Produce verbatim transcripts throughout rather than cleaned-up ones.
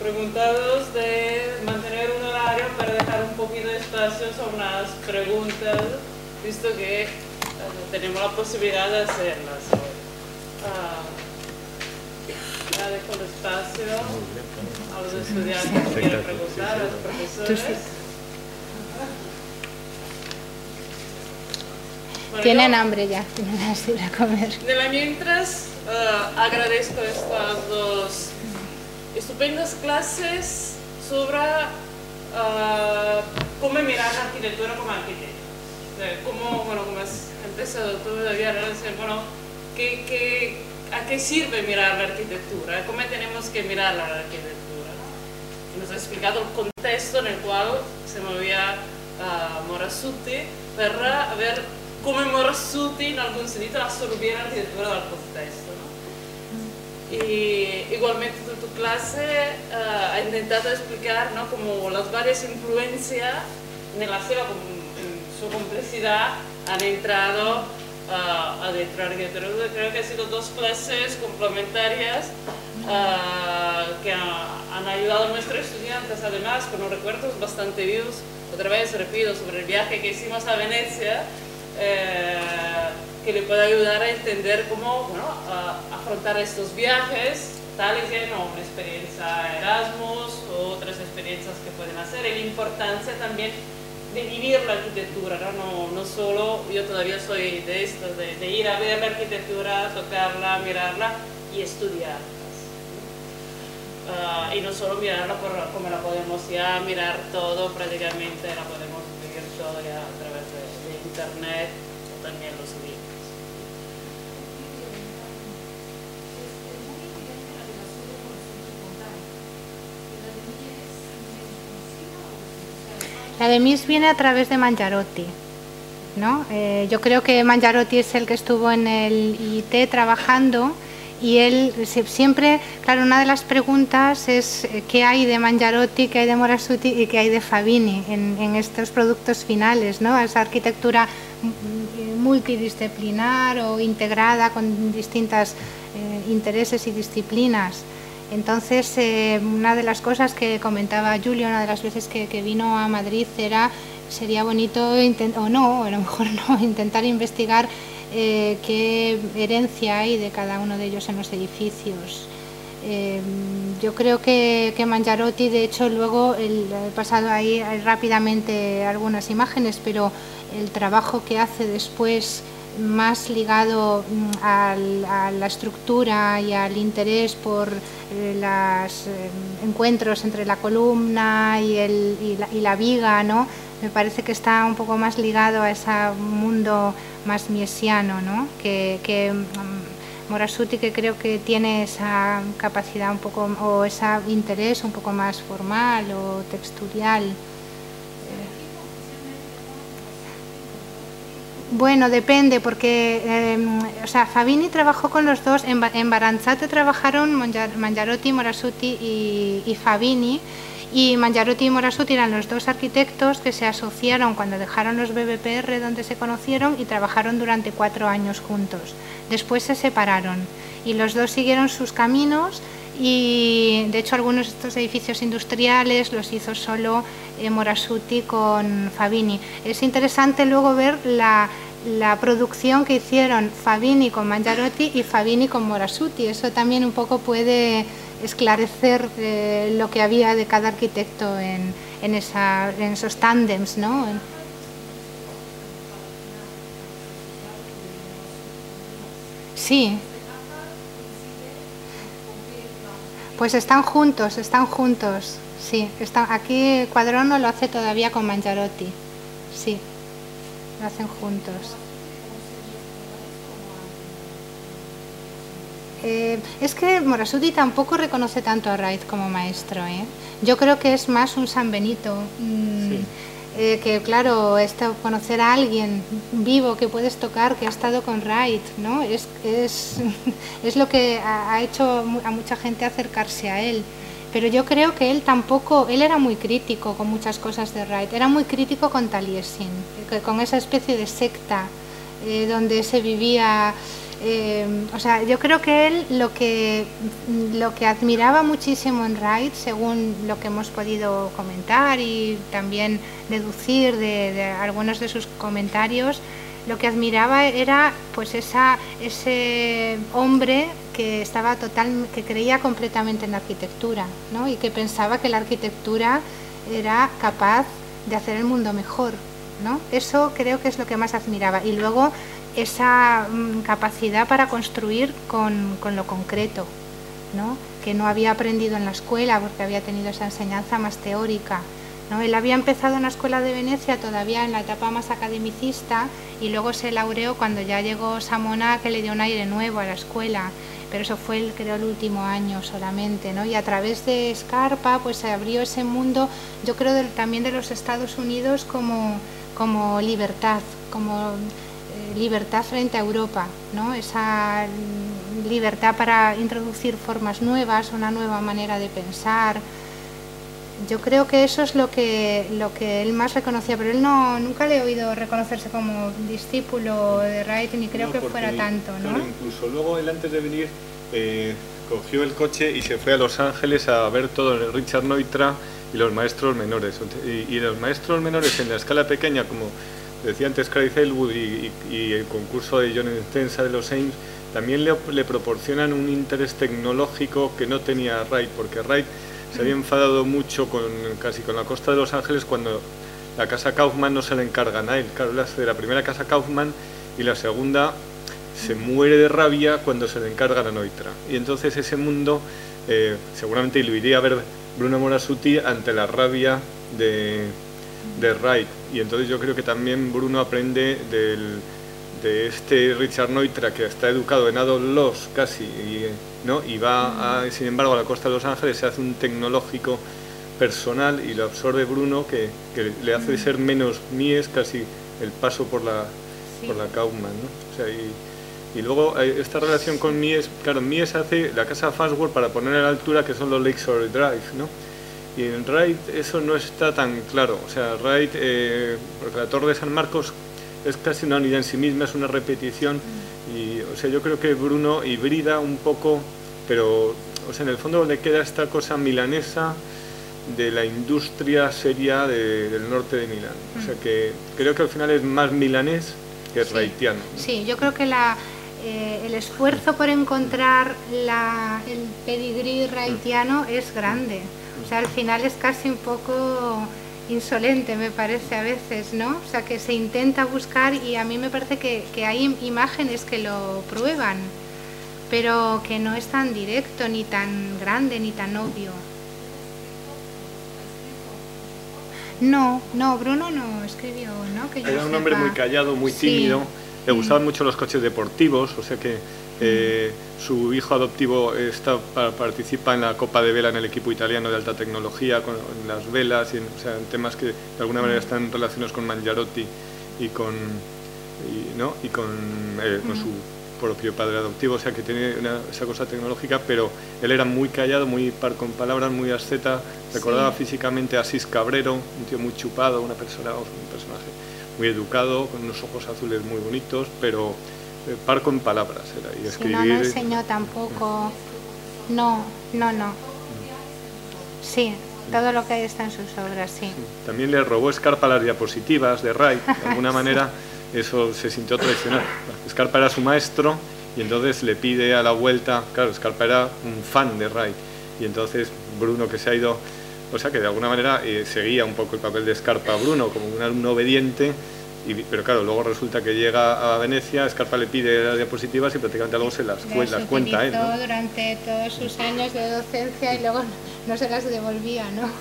preguntados de mantener un horario para dejar un poquito de espacio sobre unas preguntas, visto que uh, tenemos la posibilidad de hacerlas hoy. Uh, ya dejo el espacio a los estudiantes que quieran preguntar, a los profesores. Bueno, tienen yo, hambre ya, tienen ganas de ir a comer. De la mientras, uh, agradezco estas dos estupendas clases sobre uh, cómo mirar la arquitectura como arquitecto. O sea, cómo, bueno, como has empezado todavía a decir, bueno, ¿qué, qué, ¿a qué sirve mirar la arquitectura? ¿Cómo tenemos que mirar la arquitectura? Y nos ha explicado el contexto en el cual se movía uh, Morasuti para ver cómo Morasuti en algún sentido absorbía la arquitectura del contexto, ¿no? Y igualmente tu, tu clase uh, ha intentado explicar, ¿no?, como las varias influencias en la seva, en su complejidad, han entrado uh, adentro de la arquitectura. Creo que han sido dos clases complementarias uh, que ha, han ayudado a nuestros estudiantes, además, con los recuerdos bastante vivos. Otra vez repito sobre el viaje que hicimos a Venecia, eh, que le puede ayudar a entender cómo, bueno, uh, afrontar estos viajes, tales que no, una experiencia Erasmus o otras experiencias que pueden hacer, y la importancia también de vivir la arquitectura, ¿no? No, no solo, yo todavía soy de estas, de, de ir a ver la arquitectura, tocarla, mirarla y estudiarla. Uh, y no solo mirarla por, como la podemos ya mirar todo, prácticamente la podemos vivir todo ya a través de, de internet o también los libros. La de Mies viene a través de Mangiarotti, ¿no? Eh, yo creo que Mangiarotti es el que estuvo en el I T trabajando, y él siempre, claro, una de las preguntas es qué hay de Mangiarotti, qué hay de Morasuti y qué hay de Fabini en, en estos productos finales, ¿no? Esa arquitectura multidisciplinar o integrada con distintos eh, intereses y disciplinas. Entonces, eh, una de las cosas que comentaba Julio, una de las veces que, que vino a Madrid, era, sería bonito, o no, a lo mejor no, intentar investigar eh, qué herencia hay de cada uno de ellos en los edificios. Eh, yo creo que, que Mangiarotti, de hecho, luego el, he pasado ahí rápidamente algunas imágenes, pero el trabajo que hace después, más ligado al, a la estructura y al interés por eh, los eh, encuentros entre la columna y, el, y, la, y la viga, ¿no? Me parece que está un poco más ligado a ese mundo más miesiano, ¿no? que, que um, Morasuti, que creo que tiene esa capacidad un poco, o ese interés un poco más formal o texturial. Bueno, depende, porque eh, o sea, Fabini trabajó con los dos, en, en Baranzate trabajaron Mangiarotti, Morasuti y, y Fabini, y Mangiarotti y Morasuti eran los dos arquitectos que se asociaron cuando dejaron los B B P R, donde se conocieron, y trabajaron durante cuatro años juntos. Después se separaron y los dos siguieron sus caminos, y de hecho algunos de estos edificios industriales los hizo solo eh, Morasuti con Fabini. Es interesante luego ver la, la producción que hicieron Fabini con Mangiarotti y Fabini con Morasuti. Eso también un poco puede esclarecer eh, lo que había de cada arquitecto en, en, esa, en esos tándems, ¿no? Sí. Pues están juntos, están juntos, sí. Están, aquí Quadrono lo hace todavía con Mangiarotti, sí, lo hacen juntos. Eh, es que Morasuti tampoco reconoce tanto a Wright como maestro, ¿eh? Yo creo que es más un San Benito. Mm, sí. Eh, que claro, esto, conocer a alguien vivo que puedes tocar, que ha estado con Wright, ¿no? Es, es, es lo que ha, ha hecho a mucha gente acercarse a él. Pero yo creo que él tampoco, él era muy crítico con muchas cosas de Wright, era muy crítico con Taliesin, con esa especie de secta eh, donde se vivía Eh, o sea, yo creo que él lo que, lo que admiraba muchísimo en Wright, según lo que hemos podido comentar y también deducir de, de algunos de sus comentarios, lo que admiraba era pues esa, ese hombre que estaba total, que creía completamente en la arquitectura, ¿no? Y que pensaba que la arquitectura era capaz de hacer el mundo mejor, ¿no? Eso creo que es lo que más admiraba. Y luego esa mm, capacidad para construir con, con lo concreto, ¿no? Que no había aprendido en la escuela porque había tenido esa enseñanza más teórica, ¿no? Él había empezado en la Escuela de Venecia todavía en la etapa más academicista y luego se laureó cuando ya llegó Samona, que le dio un aire nuevo a la escuela, pero eso fue el, creo el último año solamente, ¿no? Y a través de Scarpa pues se abrió ese mundo, yo creo del, también de los Estados Unidos como, como libertad, como eh, libertad frente a Europa, ¿no? Esa libertad para introducir formas nuevas, una nueva manera de pensar. Yo creo que eso es lo que, lo que él más reconocía, pero él no, nunca le he oído reconocerse como discípulo de Wright, ni creo no, que fuera tanto, ¿no? Claro, incluso luego él antes de venir eh, cogió el coche y se fue a Los Ángeles a ver todo el Richard Neutra y los maestros menores. Y, y los maestros menores en la escala pequeña, como decía antes Craig Elwood y, y, y el concurso de John Stensa de los Ames, también le, le proporcionan un interés tecnológico que no tenía Wright, porque Wright se había enfadado mucho con casi con la costa de Los Ángeles cuando la casa Kaufman no se le encargan a él. Claro, él hace la primera casa Kaufman y la segunda se muere de rabia cuando se le encargan a Neutra. Y entonces ese mundo eh, seguramente lo iría a ver Bruno Morasutti ante la rabia de, de Wright. Y entonces yo creo que también Bruno aprende del, de este Richard Neutra, que está educado en Adolf Loos casi, y, ¿no? y va a, sin embargo a la costa de Los Ángeles, se hace un tecnológico personal y lo absorbe Bruno, que, que le hace ser menos Mies, casi el paso por la, sí. por la Kaufman, ¿no? O sea, y, y luego esta relación con Mies, claro, Mies hace la casa Farnsworth para poner a la altura que son los Lakeshore Drive, ¿no? Y en Wright eso no está tan claro. O sea, Wright, eh, porque la Torre de San Marcos es casi una unidad en sí misma, es una repetición. Y, o sea, yo creo que Bruno hibrida un poco, pero, o sea, en el fondo le queda esta cosa milanesa de la industria seria de, del norte de Milán. O sea, que creo que al final es más milanés que sí. wrightiano, ¿no? Sí, yo creo que la, eh, el esfuerzo por encontrar la, el pedigrí wrightiano es grande. O sea, al final es casi un poco insolente, me parece a veces, ¿no? O sea, que se intenta buscar y a mí me parece que, que hay imágenes que lo prueban, pero que no es tan directo, ni tan grande, ni tan obvio. No, no, Bruno no escribió, ¿no? Que yo Era un sepa. hombre muy callado, muy tímido, sí. Le gustaban mucho los coches deportivos, o sea que eh, su hijo adoptivo está, participa en la Copa de Vela en el equipo italiano de alta tecnología, con en las velas, y en, o sea, en temas que de alguna manera están relacionados con Mangiarotti y con, y, ¿no? y con, eh, con su propio padre adoptivo, o sea que tiene una, esa cosa tecnológica, pero él era muy callado, muy par con palabras, muy asceta, recordaba sí. físicamente a Asís Cabrero, un tío muy chupado, una persona, un personaje muy educado, con unos ojos azules muy bonitos, pero eh, par con palabras era, y escribir... Sí, no, no enseñó tampoco, no, no, no, sí, todo lo que hay está en sus obras, sí. sí. También le robó Scarpa las diapositivas de Wright, de alguna manera... sí. Eso se sintió traicionado. Scarpa era su maestro y entonces le pide a la vuelta, claro, Scarpa era un fan de Wright y entonces Bruno, que se ha ido, o sea que de alguna manera eh, seguía un poco el papel de Scarpa a Bruno como un alumno obediente, y, pero claro, luego resulta que llega a Venecia, Scarpa le pide las diapositivas y prácticamente luego se las, las, las cuenta él, ¿no? Durante todos sus años de docencia y luego no se las devolvía, ¿no?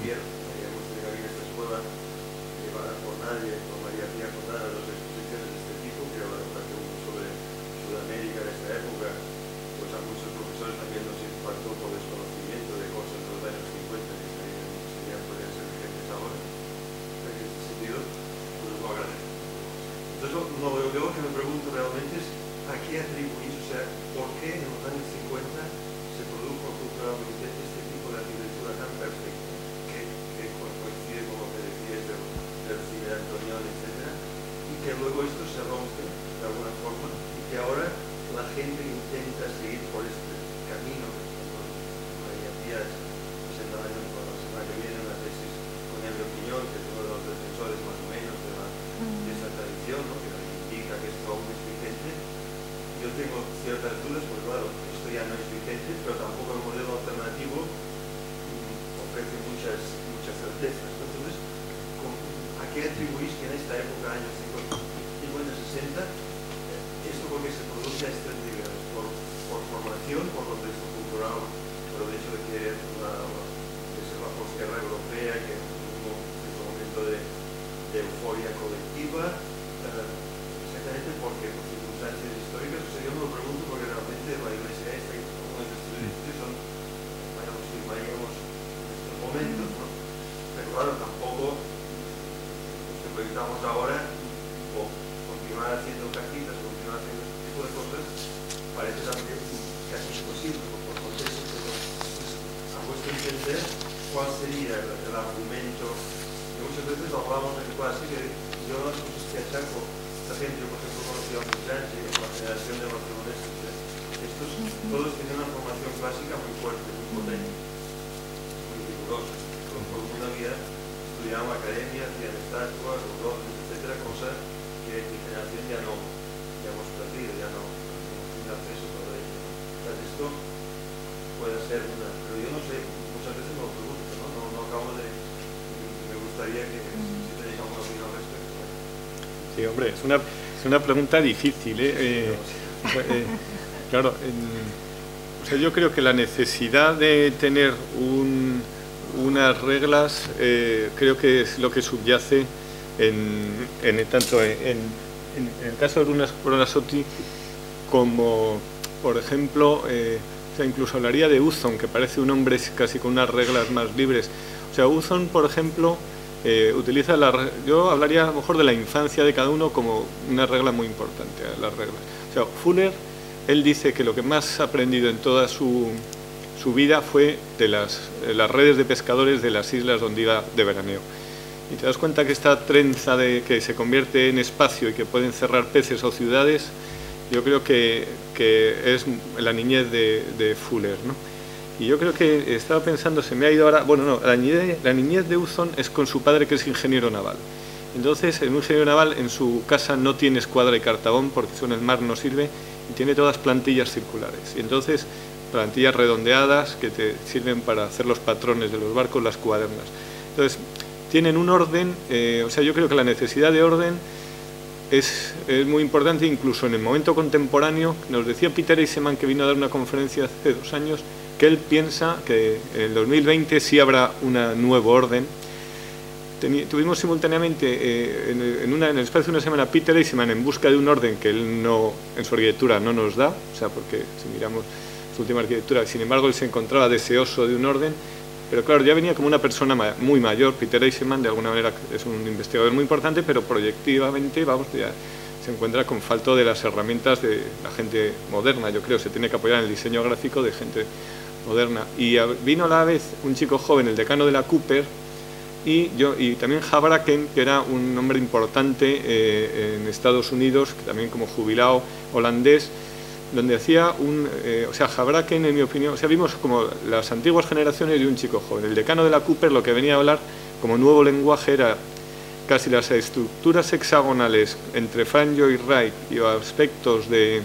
gobierno. Hemos tenido aquí en esta escuela, llevada por nadie, por María Pía Condada, dos exposiciones de este tipo, que habla sobre Sudamérica de esta época. Pues a muchos profesores también nos impactó por desconocimiento de cosas de los años cincuenta que serían, serían podrían ser vigentes ahora. En este sentido, pues os lo agradezco. Entonces, no, lo, lo que me pregunto realmente es a qué atribuís, o sea, por qué en los años cincuenta se produjo culturalmente este tipo de arquitectura tan perfecta, que, que coincide con lo que decías del, del cine Antonión, etcétera, y que luego esto se rompe de alguna forma, y que ahora la gente intenta seguir por este camino. María Pías presentará la semana que viene una tesis con Emilio Piñón, que es uno de los defensores más o menos de, la, de esta tradición, ¿no? Que indica que esto aún es vigente. Yo tengo ciertas dudas, porque claro, esto ya no es vigente, pero tampoco el modelo alternativo mmm, ofrece muchas, muchas certezas. Entonces, ¿a qué atribuís que en esta época, años cincuenta sesenta, esto porque se produce a estas niveles? Por, por formación, por contexto cultural, por el hecho de que la, que es la posguerra europea, que es un momento de, de euforia colectiva, eh, exactamente porque por circunstancias históricas. O sea, yo me lo pregunto porque realmente la iglesia esta y algunos de estos edificios son, vayamos, firmaríamos en estos momentos, ¿no? Pero claro, tampoco nos proyectamos ahora o continuar haciendo cajitas, continuar haciendo este tipo de cosas, parece también casi imposible por, por contexto. Pero pues, a vuestro entender, ¿cuál sería el, el argumento? Y muchas veces hablamos en clase que yo las cosas que achaco, la gente, yo por ejemplo conocí a un Sánchez, la generación de barceloneses, estos todos tienen una formación clásica muy fuerte, muy potente, muy rigurosa. Por una vida estudiaban la academia, hacían estatuas, órdenes, etcétera, cosas que mi generación ya no ya hemos perdido, ya no hemos tenido acceso a ello. Entonces esto puede ser una, pero yo no sé, muchas veces me lo pregunto, no, no, no acabo de, me gustaría que si tenéis alguna opinión al respecto. Sí, hombre, es una, es una pregunta difícil, ¿eh? eh, eh claro, en, o sea, yo creo que la necesidad de tener un, unas reglas, eh, creo que es lo que subyace en, en tanto en, en, en el caso de Lunarsoti como, por ejemplo, eh, o sea, incluso hablaría de Hudson, que parece un hombre casi con unas reglas más libres. O sea, Hudson, por ejemplo, Eh, utiliza la, yo hablaría a lo mejor de la infancia de cada uno como una regla muy importante, las reglas. O sea, Fuller, él dice que lo que más ha aprendido en toda su, su vida fue de las, de las redes de pescadores de las islas donde iba de veraneo. Y te das cuenta que esta trenza de que se convierte en espacio y que pueden cerrar peces o ciudades, yo creo que, que es la niñez de, de Fuller, ¿no? Y yo creo que estaba pensando, se me ha ido ahora, bueno, no, la niñez, la niñez de Hudson es con su padre, que es ingeniero naval. Entonces, en un ingeniero naval, en su casa no tiene escuadra y cartabón, porque eso en el mar no sirve, y tiene todas plantillas circulares. Y entonces, plantillas redondeadas que te sirven para hacer los patrones de los barcos, las cuadernas. Entonces, tienen un orden, eh, o sea, yo creo que la necesidad de orden es, es muy importante, incluso en el momento contemporáneo. Nos decía Peter Eisenman, que vino a dar una conferencia hace dos años, que él piensa que en el dos mil veinte sí habrá un nuevo orden. Teni, tuvimos simultáneamente eh, en, en, una, en el espacio de una semana Peter Eisenman en busca de un orden que él no, en su arquitectura no nos da, o sea, porque si miramos su última arquitectura, sin embargo él se encontraba deseoso de un orden, pero claro, ya venía como una persona ma muy mayor. Peter Eisenman de alguna manera es un investigador muy importante, pero proyectivamente, vamos, ya se encuentra con falta de las herramientas de la gente moderna. Yo creo se tiene que apoyar en el diseño gráfico de gente moderna. Y vino a la vez un chico joven, el decano de la Cooper, y, yo, y también Habraken, que era un hombre importante eh, en Estados Unidos, que también como jubilado holandés, donde hacía un, eh, o sea, Habraken, en mi opinión, o sea, vimos como las antiguas generaciones y un chico joven. El decano de la Cooper lo que venía a hablar como nuevo lenguaje era casi las estructuras hexagonales entre Franjo y Wright y aspectos de,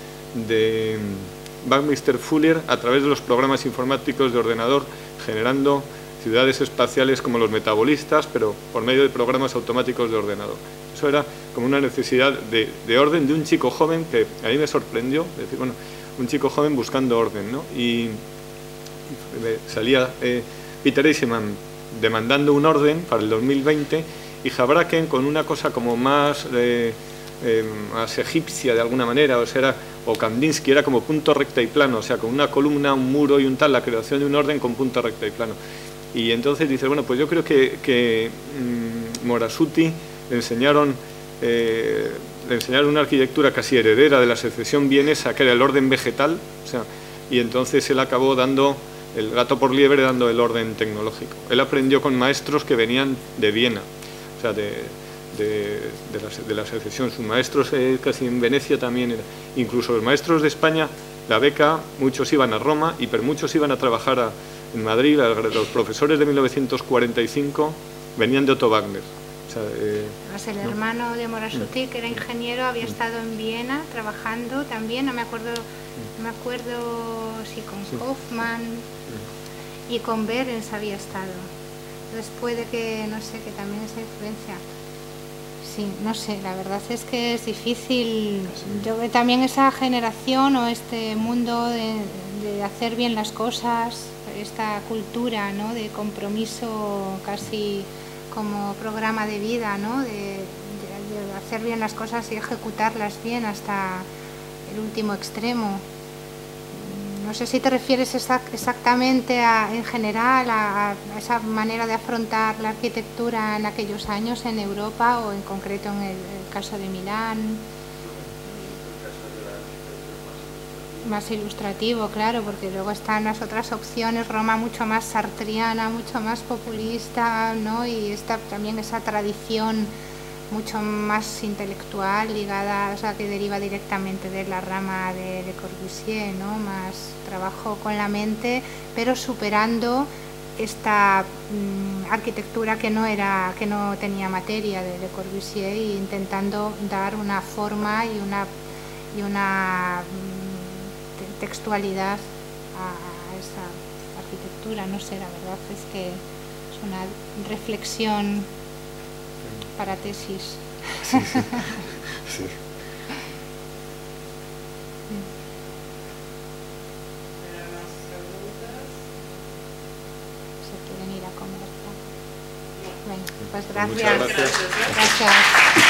de Buckminster Fuller a través de los programas informáticos de ordenador, generando ciudades espaciales como los metabolistas, pero por medio de programas automáticos de ordenador. Eso era como una necesidad de, de orden de un chico joven que a mí me sorprendió, es decir, bueno, un chico joven buscando orden, ¿no? Y, y salía eh, Peter Eisenman demandando un orden para el dos mil veinte, y Houbraken con una cosa como más, eh, eh, más egipcia de alguna manera, o sea, era, o Kandinsky era como punto recta y plano, o sea, con una columna, un muro y un tal, la creación de un orden con punto recta y plano. Y entonces dice, bueno, pues yo creo que, que mmm, Morasuti le enseñaron, eh, le enseñaron una arquitectura casi heredera de la secesión vienesa, que era el orden vegetal, o sea, y entonces él acabó dando el gato por liebre, dando el orden tecnológico. Él aprendió con maestros que venían de Viena, o sea, de, de, de, la, de la secesión. Sus maestros eh, casi en Venecia también, era. Incluso los maestros de España, la beca, muchos iban a Roma y pero muchos iban a trabajar a, en Madrid. Los profesores de mil novecientos cuarenta y cinco venían de Otto Wagner. O sea, eh, el ¿no? hermano de Morasuti, que era ingeniero, había estado en Viena trabajando también, no me acuerdo, no me acuerdo si con sí. Hoffman y con Behrens había estado. Entonces puede que, no sé, que también esa influencia. Sí, no sé, la verdad es que es difícil. Yo veo también esa generación o este mundo de, de hacer bien las cosas, esta cultura, ¿no?, de compromiso casi como programa de vida, ¿no?, de, de, de hacer bien las cosas y ejecutarlas bien hasta el último extremo. No sé si te refieres exactamente a, en general a, a esa manera de afrontar la arquitectura en aquellos años en Europa o en concreto en el, el caso de Milán. Más ilustrativo, claro, porque luego están las otras opciones, Roma mucho más sartriana, mucho más populista, ¿no? Y está también esa tradición mucho más intelectual ligada, o sea, que deriva directamente de la rama de Le Corbusier, ¿no? Más trabajo con la mente, pero superando esta mmm, arquitectura que no era, que no tenía materia de Le Corbusier, e intentando dar una forma y una y una mmm, textualidad a, a esa arquitectura. No sé, la verdad es que es una reflexión para tesis. Sí, sí. Sí. Se quieren ir a comer. Bueno, pues Muchas gracias. gracias. Gracias.